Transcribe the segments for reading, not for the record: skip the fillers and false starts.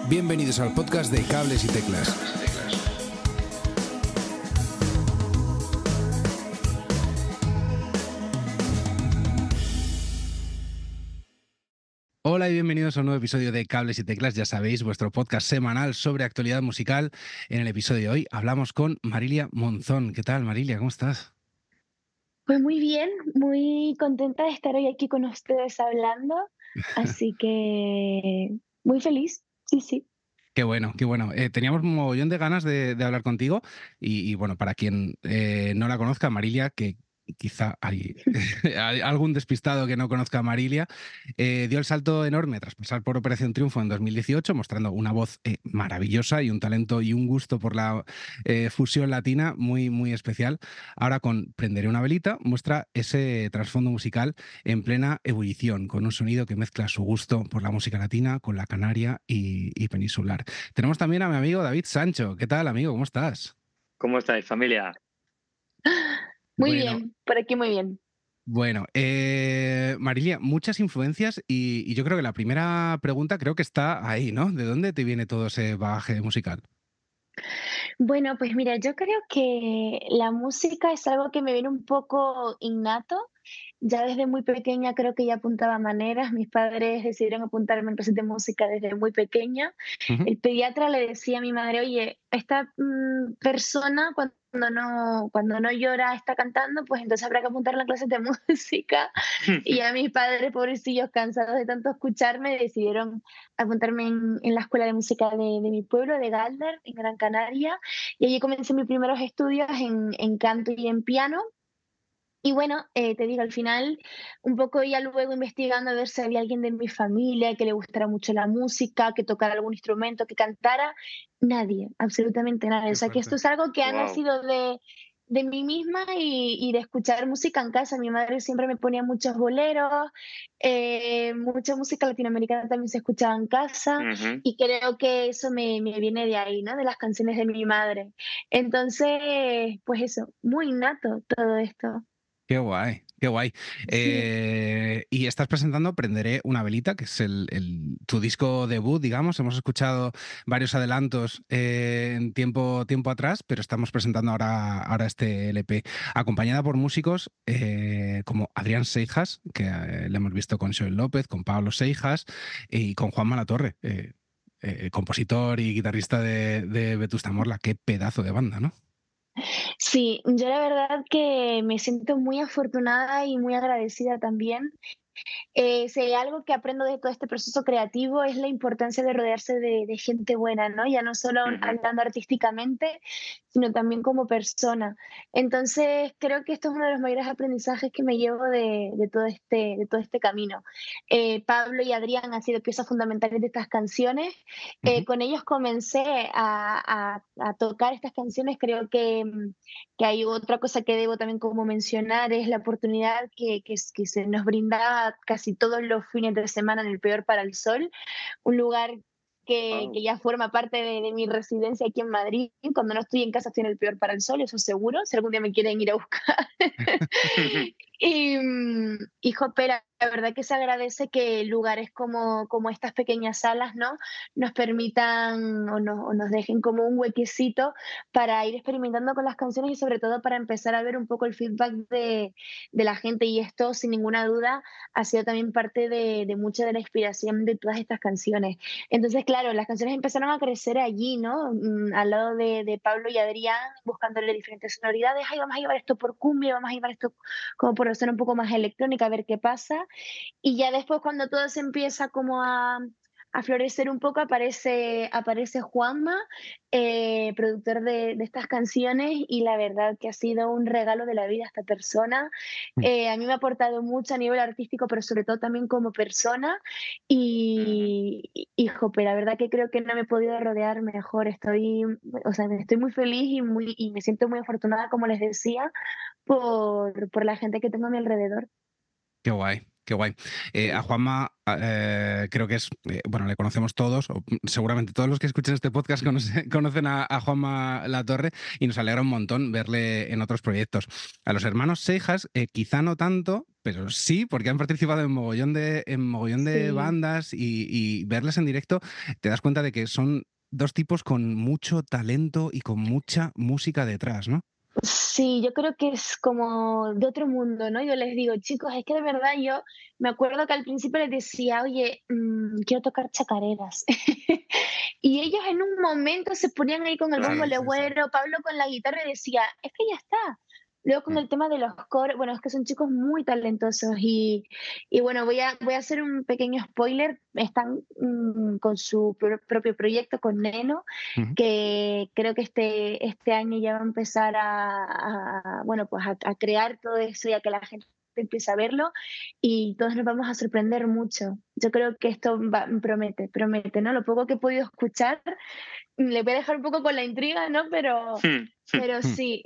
Bienvenidos al podcast de Cables y Teclas. Hola y bienvenidos a un nuevo episodio de Cables y Teclas, ya sabéis, vuestro podcast semanal sobre actualidad musical. En el episodio de hoy hablamos con Marilia Monzón. ¿Qué tal, Marilia? ¿Cómo estás? Pues muy bien, muy contenta de estar hoy aquí con ustedes hablando, así que muy feliz, sí, sí. Qué bueno, qué bueno. Teníamos un mogollón de ganas de hablar contigo y, bueno, para quien no la conozca, Marilia, que quizá hay, hay algún despistado que no conozca a Marilia, dio el salto enorme tras pasar por Operación Triunfo en 2018, mostrando una voz maravillosa y un talento y un gusto por la fusión latina muy, muy especial. Ahora con Prenderé una velita muestra ese trasfondo musical en plena ebullición, con un sonido que mezcla su gusto por la música latina con la canaria y peninsular. Tenemos también a mi amigo David Sancho. ¿Qué tal, amigo? ¿Cómo estás? ¿Cómo estáis, familia? Muy Bueno, bien, por aquí muy bien. bueno, Marilia, muchas influencias y yo creo que la primera pregunta creo que está ahí, ¿no? ¿De dónde te viene todo ese bagaje musical? Bueno, pues mira, yo creo que la música es algo que me viene un poco innato. Ya desde muy pequeña creo que ya apuntaba maneras. Mis padres decidieron apuntarme en clases de música desde muy pequeña. Ujú. El pediatra le decía a mi madre, oye, esta persona cuando no llora está cantando, pues entonces habrá que apuntarla en clases de música. Y a mis padres, pobrecillos, cansados de tanto escucharme, decidieron apuntarme en la escuela de música de mi pueblo, de Galder, en Gran Canaria. Y allí comencé mis primeros estudios en canto y en piano. Y bueno, te digo, al final, un poco ya luego investigando a ver si había alguien de mi familia que le gustara mucho la música, que tocara algún instrumento, que cantara. Nadie, absolutamente nadie. O Qué sea, que esto fuerte. es algo que ha Wow. nacido de mí misma y de escuchar música en casa. Mi madre siempre me ponía muchos boleros, mucha música latinoamericana también se escuchaba en casa Ujú. y creo que eso me viene de ahí, ¿no? De las canciones de mi madre. Entonces, pues eso, muy innato todo esto. Qué guay, qué guay. Sí. Y estás presentando Prenderé una velita, que es tu disco debut, digamos. Hemos escuchado varios adelantos en tiempo atrás, pero estamos presentando ahora este LP, acompañada por músicos como Adrián Seijas, que le hemos visto con Joel López, con Pablo Seijas y con Juan Malatorre, compositor y guitarrista de Vetusta Morla. Qué pedazo de banda, ¿no? Sí, yo la verdad que me siento muy afortunada y muy agradecida también. Si hay algo que aprendo de todo este proceso creativo es la importancia de rodearse de gente buena, ¿no? Ya no solo Ujú. hablando artísticamente, sino también como persona. Entonces, creo que esto es uno de los mayores aprendizajes que me llevo de todo este camino. Pablo y Adrián han sido piezas fundamentales de estas canciones. Ujú. Con ellos comencé a tocar estas canciones. Creo que hay otra cosa que debo también como mencionar, es la oportunidad que se nos brinda casi todos los fines de semana en el Peor para el Sol, un lugar que Guau. ya forma parte de mi residencia aquí en Madrid. Cuando no estoy en casa estoy en el Peor para el Sol, eso seguro, si algún día me quieren ir a buscar. Y jope, la verdad que se agradece que lugares como estas pequeñas salas, ¿no? Nos permitan o nos dejen como un huequecito para ir experimentando con las canciones y sobre todo para empezar a ver un poco el feedback de la gente. Y esto, sin ninguna duda, ha sido también parte de mucha de la inspiración de todas estas canciones. Entonces, claro, las canciones empezaron a crecer allí, ¿no? Al lado de Pablo y Adrián, buscándole diferentes sonoridades. Ay, vamos a llevar esto por cumbia, vamos a llevar esto como por zona un poco más electrónica, a ver qué pasa. Y ya después cuando todo se empieza como a florecer un poco, aparece Juanma, productor de estas canciones, y la verdad que ha sido un regalo de la vida esta persona. A mí me ha aportado mucho a nivel artístico, pero sobre todo también como persona. Ujú. Hijo, pero la verdad que creo que no me he podido rodear mejor. O sea, estoy muy feliz y me siento muy afortunada, como les decía, por la gente que tengo a mi alrededor. Qué guay, Qué guay. A Juanma creo que es, bueno, le conocemos todos, o seguramente todos los que escuchen este podcast conocen a Juanma Latorre y nos alegra un montón verle en otros proyectos. A los hermanos Seijas, quizá no tanto, pero sí, porque han participado en mogollón de Sí. bandas y verles en directo te das cuenta de que son dos tipos con mucho talento y con mucha música detrás, ¿no? Sí, yo creo que es como de otro mundo, ¿no? Yo les digo, chicos, es que de verdad yo me acuerdo que al principio les decía, oye, quiero tocar chacareras. Y ellos en un momento se ponían ahí con el bombo Claro. Sí, sí, sí. legüero, Pablo con la guitarra y decía, es que ya está. Luego con Mm. el tema de los coros, bueno, es que son chicos muy talentosos y bueno, voy a hacer un pequeño spoiler. Están con su propio proyecto, con Neno, Ujú. que creo que este año ya va a empezar bueno, pues a crear todo eso y a que la gente empiece a verlo y todos nos vamos a sorprender mucho. Yo creo que esto promete, ¿no? Lo poco que he podido escuchar, le voy a dejar un poco con la intriga, ¿no? Pero Mm. sí,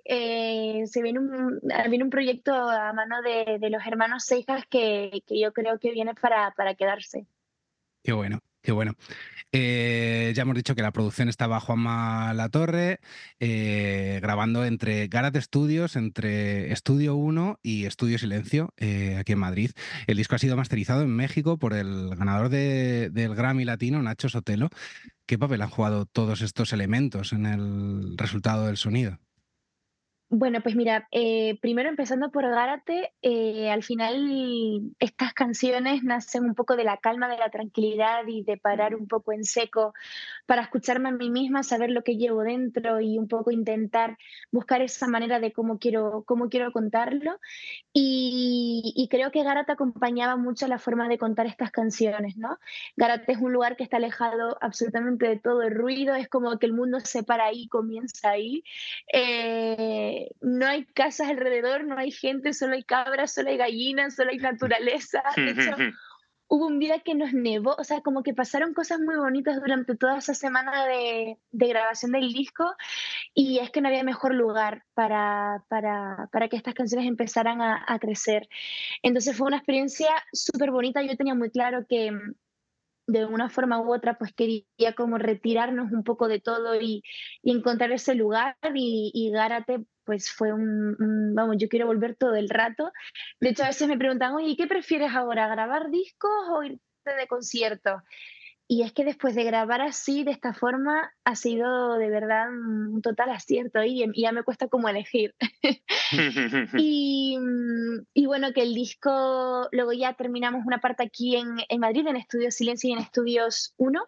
viene un proyecto a mano de los hermanos Seijas que yo creo que viene para quedarse. Qué bueno, qué bueno. Ya hemos dicho que la producción está bajo Juanma Latorre, grabando entre Garat Studios, entre Estudio 1 y Estudio Silencio, aquí en Madrid. El disco ha sido masterizado en México por el ganador del Grammy Latino, Nacho Sotelo. ¿Qué papel han jugado todos estos elementos en el resultado del sonido? Bueno, pues mira, primero empezando por Gárate, al final estas canciones nacen un poco de la calma, de la tranquilidad y de parar un poco en seco para escucharme a mí misma, saber lo que llevo dentro y un poco intentar buscar esa manera de cómo quiero contarlo. Y creo que Gárate acompañaba mucho la forma de contar estas canciones, ¿no? Gárate es un lugar que está alejado absolutamente de todo el ruido, es como que el mundo se para ahí, comienza ahí. No hay casas alrededor, no hay gente, solo hay cabras, solo hay gallinas, solo hay naturaleza. De hecho, hubo un día que nos nevó, o sea, como que pasaron cosas muy bonitas durante toda esa semana de grabación del disco y es que no había mejor lugar para que estas canciones empezaran a crecer. Entonces fue una experiencia súper bonita. Yo tenía muy claro que de una forma u otra pues quería como retirarnos un poco de todo y encontrar ese lugar y Gárate pues fue vamos, yo quiero volver todo el rato. De hecho, a veces me preguntan, oye, ¿qué prefieres ahora, grabar discos o irte de conciertos? Y es que después de grabar así, de esta forma, ha sido de verdad un total acierto y ya me cuesta como elegir. Y bueno, que el disco, luego ya terminamos una parte aquí en Madrid, en Estudios Silencio y en Estudios 1,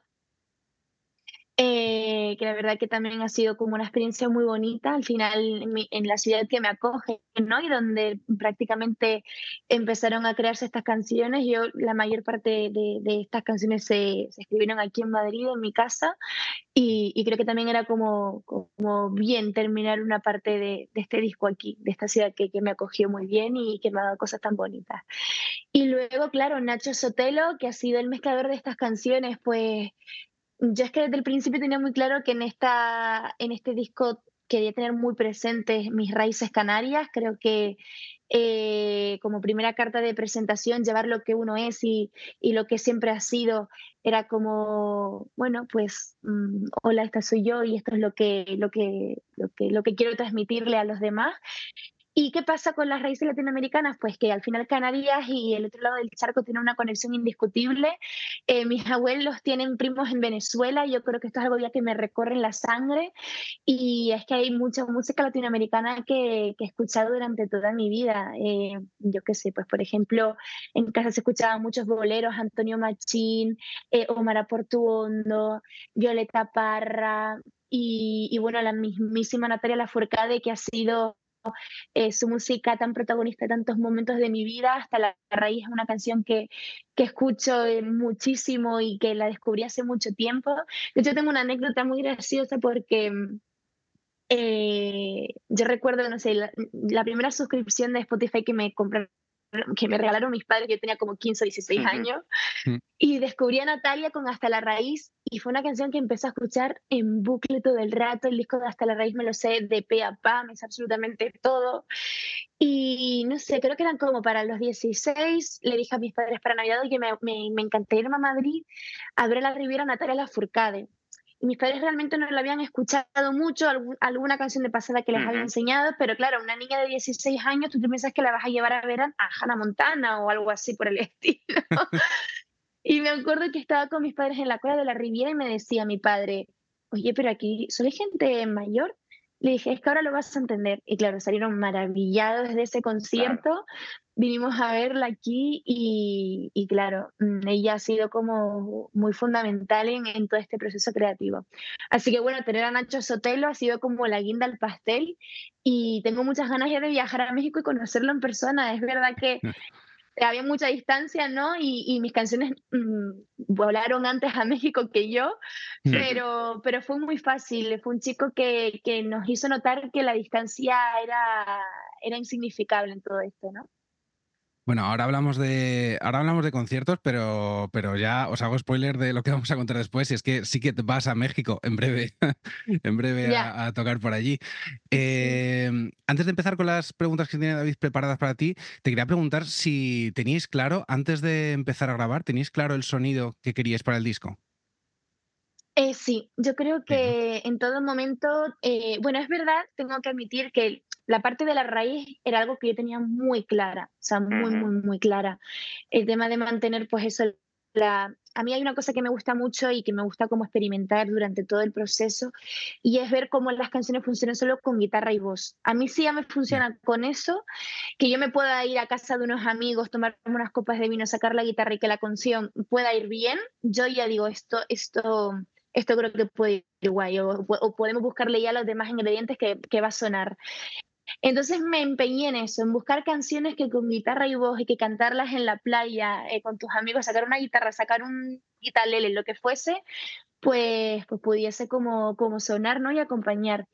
que la verdad que también ha sido como una experiencia muy bonita, al final en la ciudad que me acoge, ¿no? Y donde prácticamente empezaron a crearse estas canciones. Yo, la mayor parte de estas canciones se escribieron aquí en Madrid, en mi casa, y creo que también era como bien terminar una parte de este disco aquí, de esta ciudad que me acogió muy bien y que me ha dado cosas tan bonitas. Y luego, claro, Nacho Sotelo, que ha sido el mezclador de estas canciones, pues yo es que desde el principio tenía muy claro que en este disco quería tener muy presentes mis raíces canarias. Creo que como primera carta de presentación, llevar lo que uno es y lo que siempre ha sido, era como, bueno, pues, hola, esta soy yo y esto es lo que quiero transmitirle a los demás. ¿Y qué pasa con las raíces latinoamericanas? Pues que al final Canarias y el otro lado del charco tienen una conexión indiscutible. Mis abuelos tienen primos en Venezuela, y yo creo que esto es algo ya que me recorre en la sangre y es que hay mucha música latinoamericana que he escuchado durante toda mi vida. Yo qué sé, pues por ejemplo, en casa se escuchaban muchos boleros, Antonio Machín, Omar Portuondo, Violeta Parra y bueno, la mismísima Natalia Lafourcade, que ha sido su música tan protagonista de tantos momentos de mi vida. Hasta la raíz es una canción que escucho muchísimo y que la descubrí hace mucho tiempo. De hecho, tengo una anécdota muy graciosa porque yo recuerdo, no sé, la primera suscripción de Spotify que me compré que me regalaron mis padres, yo tenía como 15 o 16 Ujú. años, Mm. y descubrí a Natalia con Hasta la Raíz, y fue una canción que empecé a escuchar en bucle todo el rato. El disco de Hasta la Raíz me lo sé de pe a pa, me sé absolutamente todo. Y no sé, creo que eran como para los 16, le dije a mis padres para Navidad: "Oye, me encantaría irme a Madrid a ver a la Riviera Natalia Lafourcade". Y mis padres realmente no la habían escuchado mucho, alguna canción de pasada que les había Ujú. enseñado, pero claro, una niña de 16 años, tú te piensas que la vas a llevar a ver a Hannah Montana o algo así por el estilo. Y me acuerdo que estaba con mis padres en la cola de la Riviera y me decía mi padre: "Oye, pero aquí solo hay gente mayor". Le dije: "Es que ahora lo vas a entender". Y claro, salieron maravillados de ese Claro. concierto. Vinimos a verla aquí y claro, ella ha sido como muy fundamental en todo este proceso creativo. Así que bueno, tener a Nacho Sotelo ha sido como la guinda al pastel, y tengo muchas ganas ya de viajar a México y conocerlo en persona. Es verdad que había mucha distancia, ¿no? Y mis canciones volaron antes a México que yo, Mm. pero fue muy fácil. Fue un chico que nos hizo notar que la distancia era insignificable en todo esto, ¿no? Bueno, ahora hablamos de conciertos, pero ya os hago spoiler de lo que vamos a contar después, y es que sí que te vas a México en breve, en breve Ya, a tocar por allí. sí. Antes de empezar con las preguntas que tiene David preparadas para ti, te quería preguntar si teníais claro, antes de empezar a grabar, ¿teníais claro el sonido que queríais para el disco? Sí, yo creo Sí, ¿no? que en todo momento, bueno, es verdad, tengo que admitir que la parte de la raíz era algo que yo tenía muy clara, o sea, muy, Ujú. muy, muy clara. El tema de mantener, pues eso, a mí hay una cosa que me gusta mucho y que me gusta como experimentar durante todo el proceso, y es ver cómo las canciones funcionan solo con guitarra y voz. A mí sí ya me Ya. funciona con eso, que yo me pueda ir a casa de unos amigos, tomarme unas copas de vino, sacar la guitarra y que la canción pueda ir bien. Yo ya digo, esto creo que puede ir guay, o podemos buscarle ya los demás ingredientes que va a sonar. Entonces me empeñé en eso, en buscar canciones que con guitarra y voz y que cantarlas en la playa, con tus amigos, sacar una guitarra, sacar un guitarlele, lo que fuese, pues pudiese como sonar, ¿no? Y acompañar.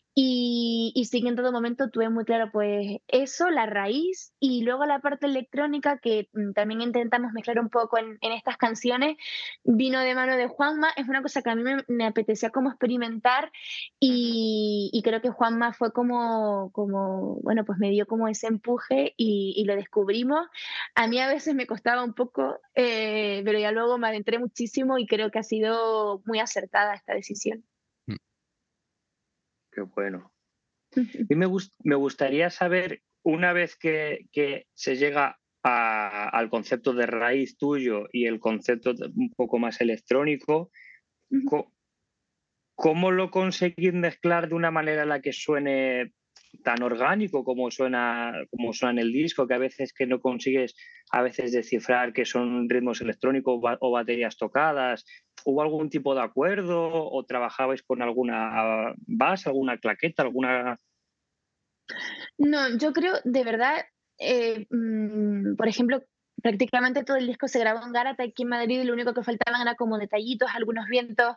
Y sí que en todo momento tuve muy claro, pues eso, la raíz, y luego la parte electrónica que también intentamos mezclar un poco en estas canciones, vino de mano de Juanma. Es una cosa que a mí me apetecía como experimentar, Ujú. y creo que Juanma fue como, bueno, pues me dio como ese empuje y lo descubrimos. A mí a veces me costaba un poco, pero ya luego me adentré muchísimo y creo que ha sido muy acertada esta decisión. Mm. Qué bueno. Y me gustaría saber, una vez que se llega al concepto de raíz tuyo y el concepto un poco más electrónico, co- ¿cómo lo conseguís mezclar de una manera en la que suene tan orgánico como suena en el disco, que a veces que no consigues a veces descifrar que son ritmos electrónicos o baterías tocadas? ¿Hubo algún tipo de acuerdo o trabajabais con alguna base, alguna claqueta, alguna... No, yo creo, de verdad, por ejemplo, prácticamente todo el disco se grabó en Gárate, aquí en Madrid, y lo único que faltaban era como detallitos, algunos vientos,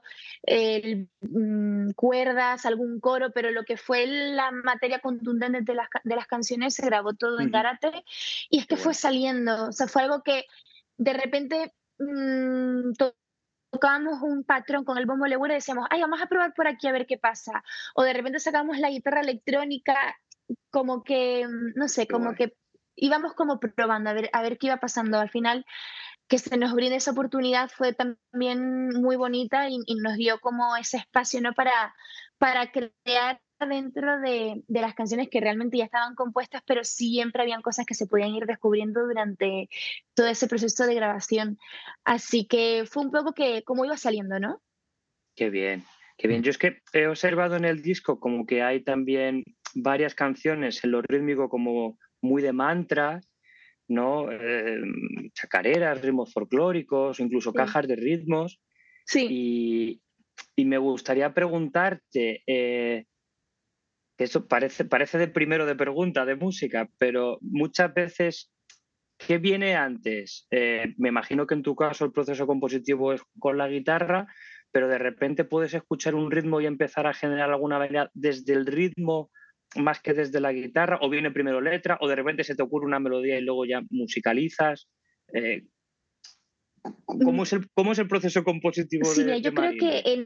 cuerdas, algún coro, pero lo que fue la materia contundente de las canciones se grabó todo en Ujú. Gárate, y es Qué que fue bueno. saliendo, o sea, fue algo que de repente tocábamos un patrón con el bombo legüero y decíamos: "Ay, vamos a probar por aquí a ver qué pasa". O de repente sacamos la guitarra electrónica, como que, no sé, Qué como guay. que íbamos como probando a ver qué iba pasando. Al final, que se nos brinde esa oportunidad fue también muy bonita, y nos dio como ese espacio, ¿no? Para crear dentro de las canciones que realmente ya estaban compuestas, pero siempre habían cosas que se podían ir descubriendo durante todo ese proceso de grabación. Así que fue un poco que como iba saliendo, ¿no? Qué bien, qué bien. Mm. Yo es que he observado en el disco como que hay también varias canciones en lo rítmico como muy de mantra, ¿no? Chacareras, ritmos folclóricos, incluso Sí. cajas de ritmos. Sí. Y, y me gustaría preguntarte, que eso parece de primero de pregunta de música, pero muchas veces, ¿qué viene antes? Me imagino que en tu caso el proceso compositivo es con la guitarra, pero de repente puedes escuchar un ritmo y empezar a generar alguna manera desde el ritmo más que desde la guitarra, o viene primero letra, o de repente se te ocurre una melodía y luego ya musicalizas. ¿Cómo es el proceso compositivo Sí, mira, de yo creo que Marilia?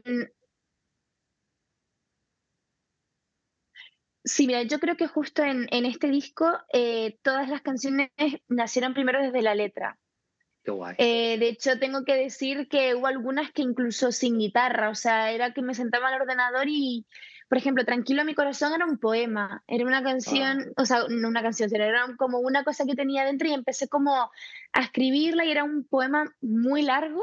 sí, mira, yo creo que justo en este disco todas las canciones nacieron primero desde la letra. Qué guay. De hecho, tengo que decir que hubo algunas que incluso sin guitarra, o sea, era que me sentaba al ordenador y, por ejemplo, Tranquilo mi corazón era un poema, era una Ah, canción, o sea, no una canción, sino era como una cosa que tenía dentro y empecé como a escribirla y era un poema muy largo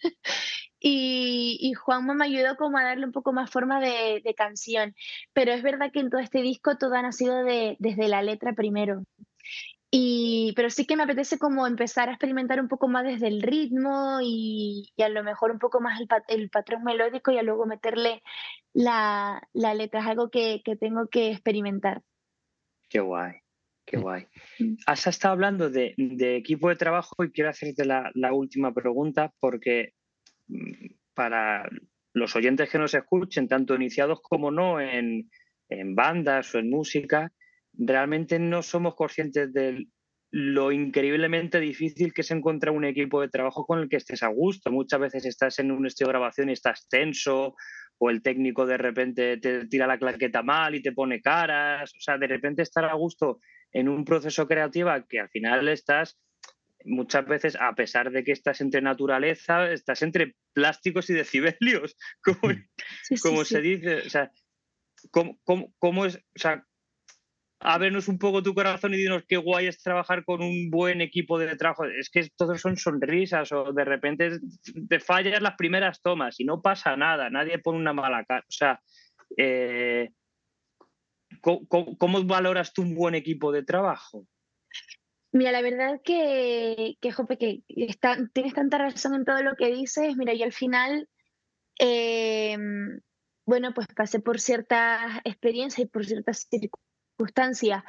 y Juanma me ayudó como a darle un poco más forma de canción, pero es verdad que en todo este disco todo ha nacido desde la letra primero. Pero sí que me apetece como empezar a experimentar un poco más desde el ritmo y a lo mejor un poco más el patrón melódico y a luego meterle la letra. Es algo que tengo que experimentar. qué guay, qué Mm. guay. Mm. Has estado hablando de equipo de trabajo y quiero hacerte la última pregunta porque para los oyentes que nos escuchen, tanto iniciados como no en bandas o en música, realmente no somos conscientes de lo increíblemente difícil que es encontrar un equipo de trabajo con el que estés a gusto. Muchas veces estás en un estudio de grabación y estás tenso, o el técnico de repente te tira la claqueta mal y te pone caras. O sea, de repente estar a gusto en un proceso creativo que al final estás muchas veces, a pesar de que estás entre naturaleza, estás entre plásticos y decibelios, como, Sí, sí, como se sí. dice. O sea, ¿cómo es? O sea, ábrenos un poco tu corazón y dinos qué guay es trabajar con un buen equipo de trabajo. Es que todos son sonrisas o de repente te fallas las primeras tomas y no pasa nada, nadie pone una mala cara. O sea, eh, ¿cómo valoras tú un buen equipo de trabajo? Mira, la verdad jope, tienes tanta razón en todo lo que dices. Mira, yo al final, bueno, pues pasé por ciertas experiencias y por ciertas circunstancias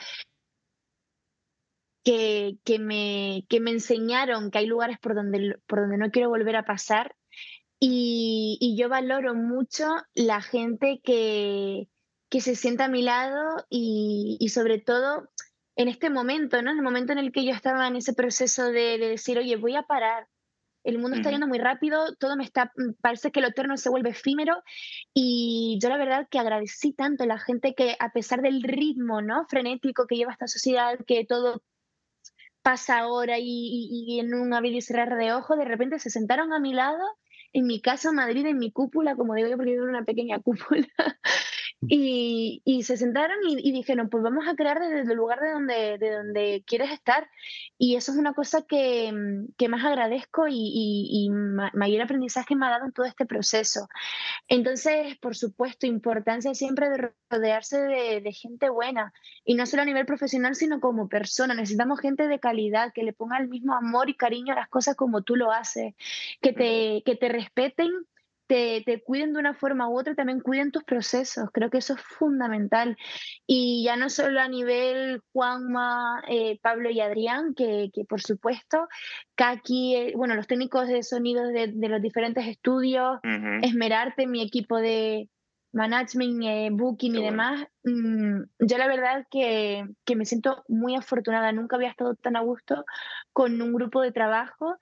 que me enseñaron que hay lugares por donde no quiero volver a pasar. Y yo valoro mucho la gente que se sienta a mi lado y sobre todo en este momento, ¿no? En el momento en el que yo estaba en ese proceso de decir, oye, voy a parar. El mundo está Ujú. yendo muy rápido, parece que lo eterno se vuelve efímero y yo la verdad que agradecí tanto a la gente que a pesar del ritmo, ¿no? frenético que lleva esta sociedad, que todo pasa ahora y en un abrir y cerrar de ojos, de repente se sentaron a mi lado en mi casa en Madrid, en mi cúpula, como digo yo, porque vivo en una pequeña cúpula, y se sentaron y dijeron, pues vamos a crear desde el lugar de donde quieres estar. Y eso es una cosa que más agradezco y mayor aprendizaje me ha dado en todo este proceso. Entonces, por supuesto, importancia siempre de rodearse de gente buena, y no solo a nivel profesional, sino como persona. Necesitamos gente de calidad, que le ponga el mismo amor y cariño a las cosas como tú lo haces, que te respeten, te cuiden de una forma u otra, y también cuiden tus procesos. Creo que eso es fundamental. Y ya no solo a nivel Juanma, Pablo y Adrián, que por supuesto, Kaki, bueno, los técnicos de sonido de los diferentes estudios, Ujú. Esmerarte, mi equipo de management, booking Qué y bueno. demás. Yo la verdad que me siento muy afortunada, nunca había estado tan a gusto con un grupo de trabajo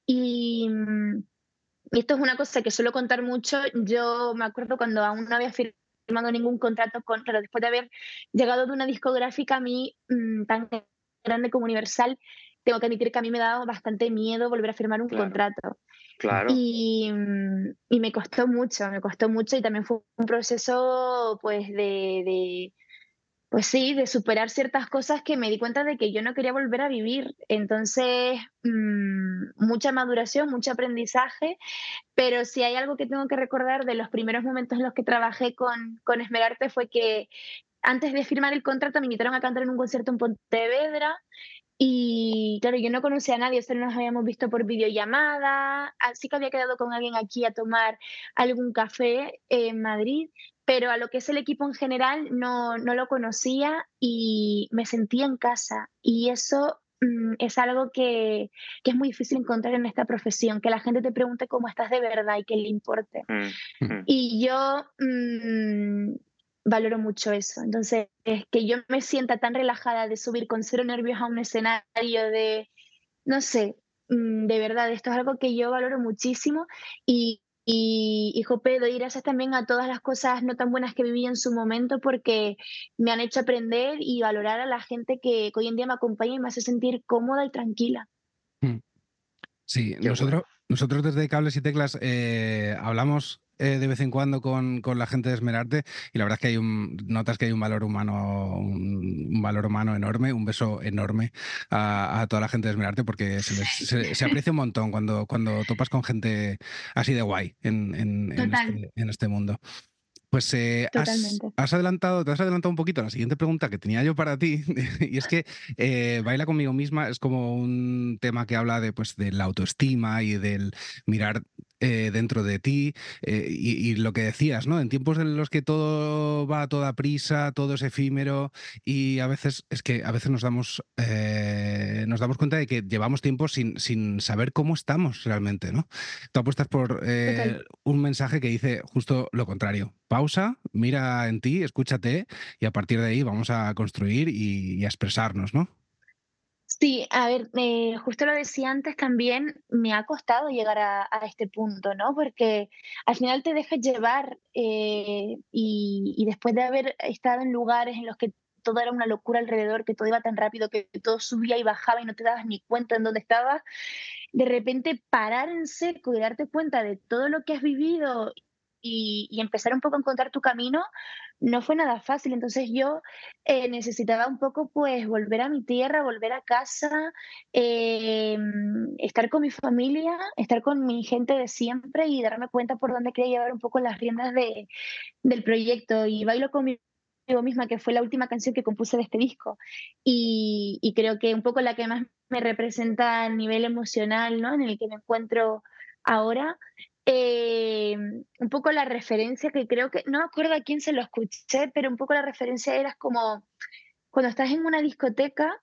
y esto es una cosa que suelo contar mucho. Yo me acuerdo cuando aún no había firmado ningún contrato claro, después de haber llegado de una discográfica a mí, tan grande como Universal, tengo que admitir que a mí me daba bastante miedo volver a firmar un Claro, contrato. claro. Y me costó mucho y también fue un proceso, pues, pues sí, de superar ciertas cosas que me di cuenta de que yo no quería volver a vivir. Entonces, mucha maduración, mucho aprendizaje, pero si hay algo que tengo que recordar de los primeros momentos en los que trabajé con Esmerarte fue que antes de firmar el contrato me invitaron a cantar en un concierto en Pontevedra y claro, yo no conocía a nadie, solo nos habíamos visto por videollamada, así que había quedado con alguien aquí a tomar algún café en Madrid, pero a lo que es el equipo en general no lo conocía y me sentía en casa. Y eso es algo que es muy difícil encontrar en esta profesión, que la gente te pregunte cómo estás de verdad y que le importe. Mm, mm. Y yo, valoro mucho eso. Entonces, es que yo me sienta tan relajada de subir con cero nervios a un escenario, de, no sé, de verdad, esto es algo que yo valoro muchísimo y jope, doy gracias también a todas las cosas no tan buenas que viví en su momento porque me han hecho aprender y valorar a la gente que hoy en día me acompaña y me hace sentir cómoda y tranquila. Mm. Sí, Qué bueno. nosotros desde Cables y Teclas hablamos de vez en cuando con la gente de Esmerarte y la verdad es que notas que hay un valor humano, un valor humano enorme, un beso enorme a toda la gente de Esmerarte porque se aprecia un montón cuando topas con gente así de guay Total, en este mundo. Pues totalmente. te has adelantado un poquito a la siguiente pregunta que tenía yo para ti, y es que Baila conmigo misma es como un tema que habla de, pues, de la autoestima y del mirar dentro de ti, y lo que decías, ¿no? En tiempos en los que todo va a toda prisa, todo es efímero, y a veces es que a veces nos damos cuenta de que llevamos tiempo sin saber cómo estamos realmente, ¿no? Tú apuestas por Total. un mensaje que dice justo lo contrario. Pausa, mira en ti, escúchate y a partir de ahí vamos a construir y a expresarnos, ¿no? Sí, a ver, justo lo decía antes también, me ha costado llegar a este punto, ¿no? Porque al final te dejas llevar y después de haber estado en lugares en los que todo era una locura alrededor, que todo iba tan rápido, que todo subía y bajaba y no te dabas ni cuenta en dónde estabas, de repente parar en seco y darte cuenta de todo lo que has vivido y empezar un poco a encontrar tu camino, no fue nada fácil. Entonces yo necesitaba un poco pues volver a mi tierra, volver a casa, estar con mi familia, estar con mi gente de siempre y darme cuenta por dónde quería llevar un poco las riendas del proyecto. Y Bailo conmigo misma, que fue la última canción que compuse de este disco. Y creo que un poco la que más me representa a nivel emocional, ¿no? En el que me encuentro ahora. Un poco la referencia que creo que, no me acuerdo a quién se lo escuché, pero un poco la referencia era como cuando estás en una discoteca,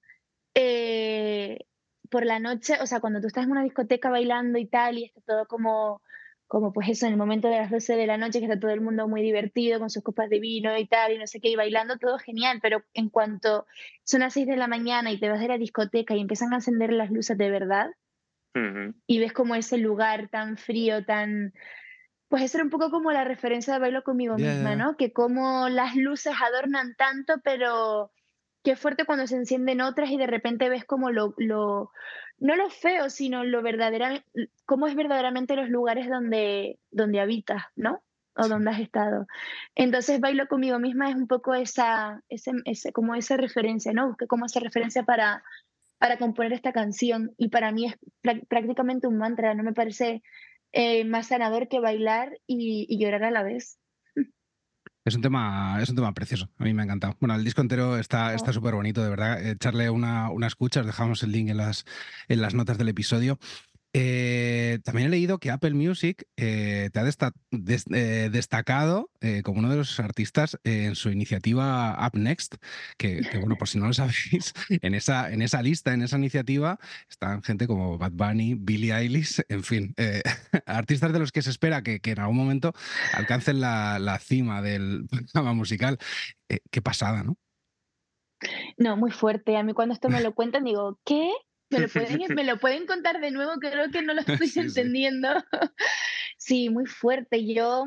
eh, por la noche, o sea, cuando tú estás en una discoteca bailando y tal, y está todo como pues eso, en el momento de las 12 de la noche, que está todo el mundo muy divertido con sus copas de vino y tal, y no sé qué, y bailando, todo genial, pero en cuanto son las 6 de la mañana y te vas de la discoteca y empiezan a encender las luces de verdad, Ujú. y ves como ese lugar tan frío, tan... Pues eso era un poco como la referencia de Bailo conmigo Ya, ya, misma, ya. ¿no? Que como las luces adornan tanto, pero qué fuerte cuando se encienden otras y de repente ves como no lo feo, sino lo verdadera, cómo es verdaderamente los lugares donde habitas, ¿no? O Sí. donde has estado. Entonces, Bailo conmigo misma es un poco como esa referencia, ¿no? Busqué como esa referencia para componer esta canción y para mí es prácticamente un mantra, no me parece más sanador que bailar y llorar a la vez. Es un tema precioso, a mí me ha encantado. Bueno, el disco entero está Oh. súper bonito, de verdad. Echarle una escucha, os dejamos el link en las notas del episodio. También he leído que Apple Music te ha destacado como uno de los artistas en su iniciativa Up Next, bueno, por si no lo sabéis, en esa lista, en esa iniciativa, están gente como Bad Bunny, Billie Eilish, en fin, artistas de los que se espera que en algún momento alcancen la cima del programa musical. Qué pasada, ¿no? No, muy fuerte. A mí cuando esto me lo cuentan digo, ¿qué? ¿Me lo pueden contar de nuevo? Creo que no lo estoy Sí, sí. entendiendo. Sí, muy fuerte.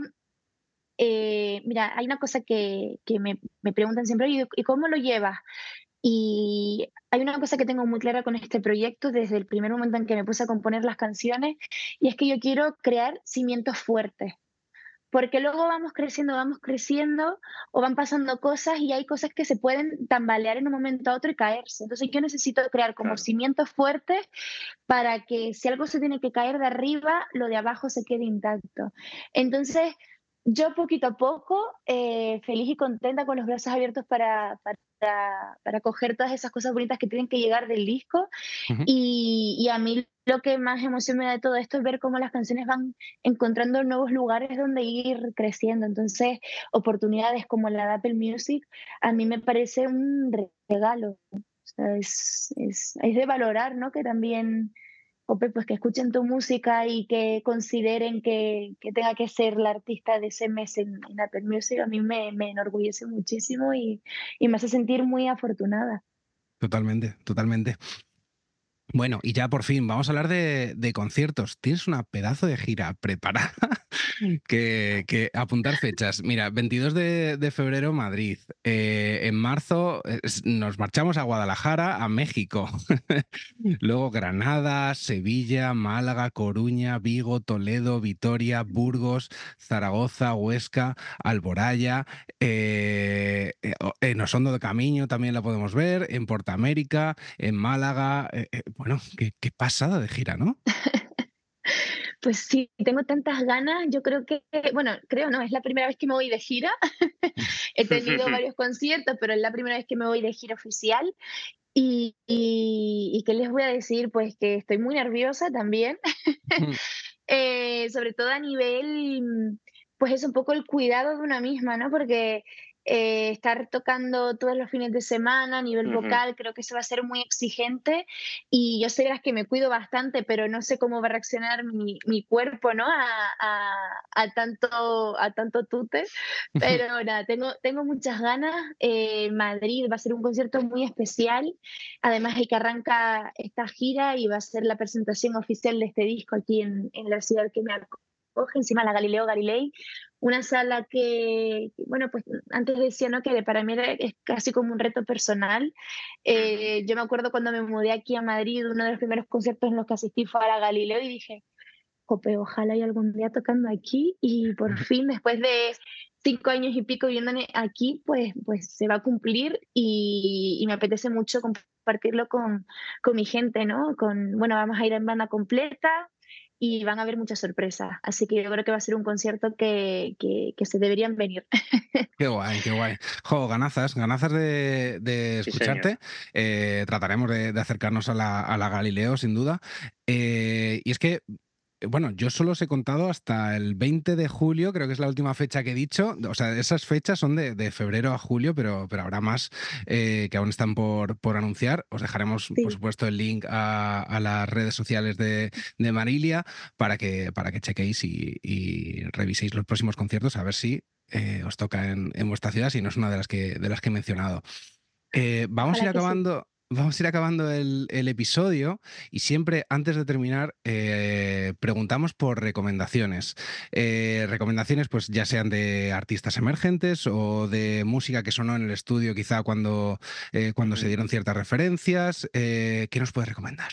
Mira, hay una cosa que me preguntan siempre, ¿y cómo lo llevas? Y hay una cosa que tengo muy clara con este proyecto desde el primer momento en que me puse a componer las canciones, y es que yo quiero crear cimientos fuertes, porque luego vamos creciendo o van pasando cosas y hay cosas que se pueden tambalear en un momento a otro y caerse. Entonces yo necesito crear como Claro. cimientos fuertes para que si algo se tiene que caer de arriba, lo de abajo se quede intacto. Entonces, yo poquito a poco, feliz y contenta con los brazos abiertos para coger todas esas cosas bonitas que tienen que llegar del disco. Ujú. Y a mí lo que más emoción me da de todo esto es ver cómo las canciones van encontrando nuevos lugares donde ir creciendo. Entonces, oportunidades como la de Apple Music, a mí me parece un regalo. O sea, es de valorar, ¿no? Que también jope, pues que escuchen tu música y que consideren que tenga que ser la artista de ese mes en Apple Music, a mí me enorgullece muchísimo y me hace sentir muy afortunada. Totalmente, totalmente. Bueno, y ya por fin, vamos a hablar de conciertos. Tienes una pedazo de gira preparada que apuntar fechas. Mira, 22 de febrero Madrid. En marzo nos marchamos a Guadalajara, a México. Luego Granada, Sevilla, Málaga, Coruña, Vigo, Toledo, Vitoria, Burgos, Zaragoza, Huesca, Alboraya, en Osondo de Camiño también la podemos ver, en Portamérica, en Málaga. Bueno, qué pasada de gira, ¿no? Pues sí, tengo tantas ganas, yo creo que, bueno, creo no, es la primera vez que me voy de gira. He tenido varios conciertos, pero es la primera vez que me voy de gira oficial. ¿Y qué les voy a decir? Pues que estoy muy nerviosa también, sobre todo a nivel, pues es un poco el cuidado de una misma, ¿no? Porque estar tocando todos los fines de semana a nivel Ujú. vocal, creo que eso va a ser muy exigente y yo soy de las que me cuido bastante, pero no sé cómo va a reaccionar mi cuerpo, ¿no? A tanto tute, pero nada, tengo muchas ganas. Madrid va a ser un concierto muy especial, además de que arranca esta gira y va a ser la presentación oficial de este disco aquí en la ciudad que me acoge, encima la Galileo Galilei, una sala bueno, pues antes decía, ¿no? Que para mí es casi como un reto personal. Yo me acuerdo cuando me mudé aquí a Madrid, uno de los primeros conciertos en los que asistí fue a la Galileo y dije, jope, ojalá y algún día tocando aquí y por fin, después de 5 años y pico viviendo aquí, pues se va a cumplir y me apetece mucho compartirlo con mi gente, ¿no? Bueno, vamos a ir en banda completa y van a haber muchas sorpresas. Así que yo creo que va a ser un concierto que se deberían venir. Qué guay, qué guay. Jo, ganazas de Sí, señor. escucharte. Trataremos de acercarnos a la Galileo, sin duda. Y es que, bueno, yo solo os he contado hasta el 20 de julio, creo que es la última fecha que he dicho. O sea, esas fechas son de febrero a julio, pero habrá más que aún están por anunciar. Os dejaremos, por Sí, supuesto, el link a las redes sociales de Marilia para que chequéis y reviséis los próximos conciertos, a ver si os toca en vuestra ciudad, si no es una de las que he mencionado. Vamos a ojalá ir que sí. acabando. Vamos a ir acabando el episodio y siempre antes de terminar preguntamos por recomendaciones. Recomendaciones pues ya sean de artistas emergentes o de música que sonó en el estudio quizá cuando se Ujú. dieron ciertas referencias. ¿Qué nos puedes recomendar?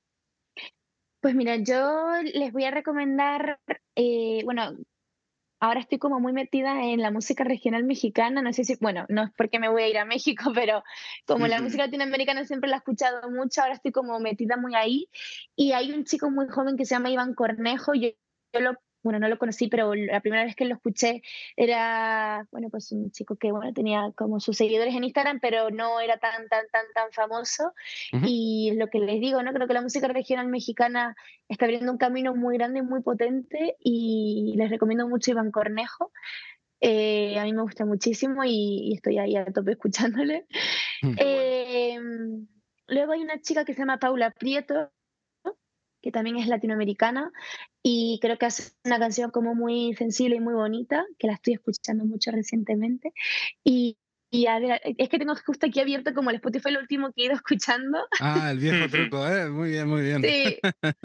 Pues mira, yo les voy a recomendar, bueno, ahora estoy como muy metida en la música regional mexicana, no sé si, bueno, no es porque me voy a ir a México, pero como la Ujú. música latinoamericana siempre la he escuchado mucho, ahora estoy como metida muy ahí. Y hay un chico muy joven que se llama Iván Cornejo, bueno, no lo conocí, pero la primera vez que lo escuché era, bueno, pues un chico que, bueno, tenía como sus seguidores en Instagram, pero no era tan famoso. Ujú. Y lo que les digo, ¿no? Creo que la música regional mexicana está abriendo un camino muy grande y muy potente y les recomiendo mucho Iván Cornejo. A mí me gusta muchísimo y estoy ahí a tope escuchándole. Mm. Qué bueno. Luego hay una chica que se llama Paula Prieto, que también es latinoamericana y creo que hace una canción como muy sensible y muy bonita, que la estoy escuchando mucho recientemente. Y, y a ver, es que tengo justo aquí abierto como el Spotify lo último que he ido escuchando. Ah, el viejo truco, ¿eh? Muy bien, muy bien. Sí.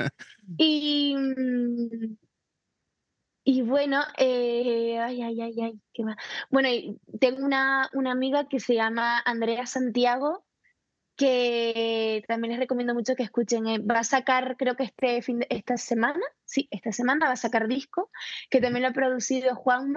Y, y bueno, ¿qué más? Bueno, y tengo una amiga que se llama Andrea Santiago, que también les recomiendo mucho que escuchen. Va a sacar, creo que esta semana, sí, esta semana va a sacar disco, que también lo ha producido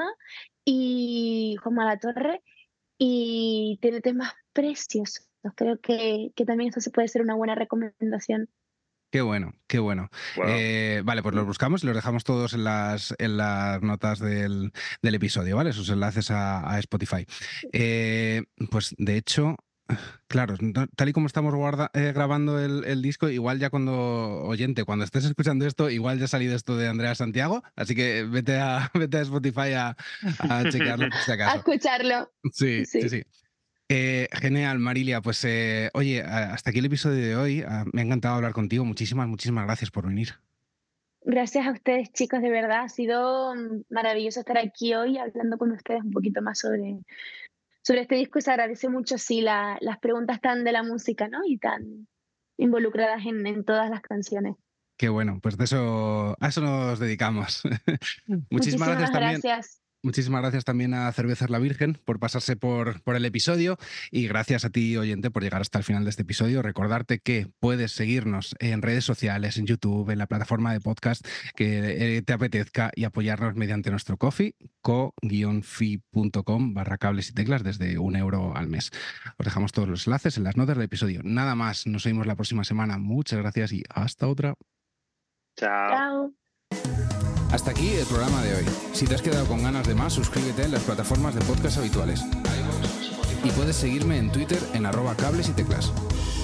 Juanma La Torre, y tiene temas preciosos. Creo que también esto se puede ser una buena recomendación. Qué bueno, qué bueno. Wow. Vale, pues los buscamos y los dejamos todos en las notas del episodio, ¿vale? Esos enlaces a Spotify. Pues de hecho, claro, tal y como estamos grabando el disco, igual ya cuando estés escuchando esto, igual ya ha salido esto de Andrea Santiago, así que vete a Spotify a chequearlo por si A acaso. escucharlo, Sí, sí, sí. sí. Genial, Marilia. Pues oye, hasta aquí el episodio de hoy. Me ha encantado hablar contigo. Muchísimas gracias por venir. Gracias a ustedes, chicos, de verdad. Ha sido maravilloso estar aquí hoy hablando con ustedes un poquito más sobre este disco, y se agradece mucho, sí, las preguntas tan de la música, ¿no? Y tan involucradas en todas las canciones. Qué bueno, pues a eso nos dedicamos. Muchísimas gracias también. Muchísimas gracias también a Cervezas La Virgen por pasarse por el episodio, y gracias a ti, oyente, por llegar hasta el final de este episodio. Recordarte que puedes seguirnos en redes sociales, en YouTube, en la plataforma de podcast que te apetezca, y apoyarnos mediante nuestro Ko-fi, ko-fi.com/cables y teclas, desde €1 al mes. Os dejamos todos los enlaces en las notas del episodio. Nada más, nos vemos la próxima semana. Muchas gracias y hasta otra. Chao. Hasta aquí el programa de hoy. Si te has quedado con ganas de más, suscríbete en las plataformas de podcast habituales. Y puedes seguirme en Twitter en @cables y teclas.